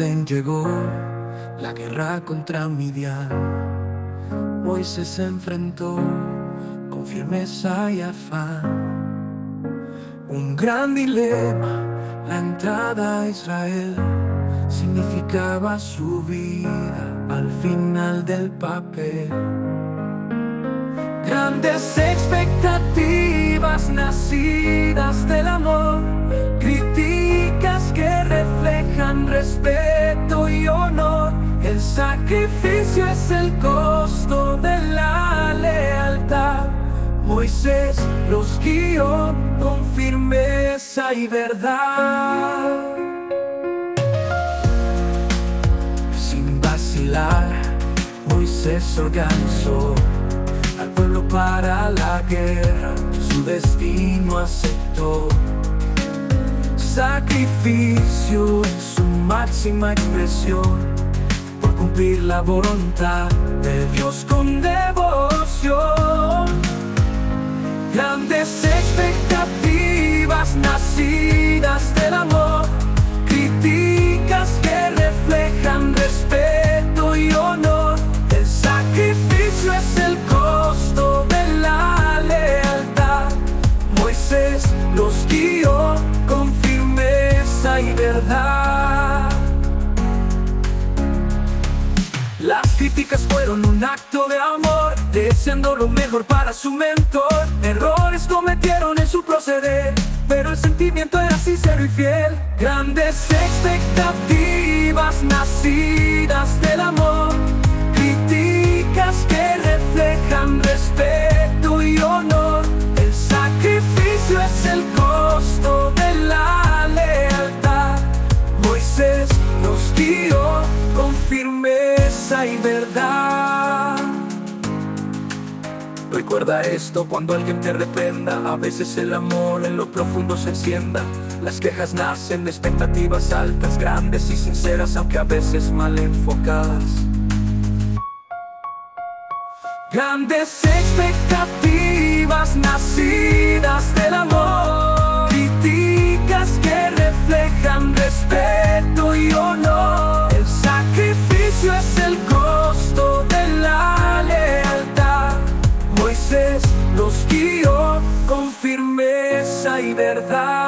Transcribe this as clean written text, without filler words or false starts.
orden llegó la guerra contra Midian. Moisés se enfrentó con firmeza y afán. Un gran dilema, la entrada a Israel significaba su vida al final del papel. Grandes expectativas nacidas del amor, críticas que reflejan respeto y honor. El sacrificio es el costo de la lealtad. Moisés los guió con firmeza y verdad. Sin vacilar, Moisés organizó al pueblo para la guerra, su destino aceptó. Sacrificio en su máxima expresión, por cumplir la voluntad de Dios con devoción. Grandes expectativas nacidas del amor, críticas que reflejan respeto y honor. El sacrificio es el costo de la lealtad. Moisés los guió con firmeza y verdad. Las críticas fueron un acto de amor, deseando lo mejor para su mentor. Errores cometieron en su proceder, pero el sentimiento era sincero y fiel. Grandes expectativas nacidas del amor, críticas que reflejan respeto y honor. El sacrificio es el costo de la lealtad. Moisés los guió con firmeza y verdad. Recuerda esto cuando alguien te reprenda. A veces el amor en lo profundo se encienda. Las quejas nacen de expectativas altas, grandes y sinceras, aunque a veces mal enfocadas. Grandes expectativas nacidas del amor, críticas que reflejan respeto y honor. El sacrificio es el costo de la lealtad. Moisés los guió con firmeza y verdad.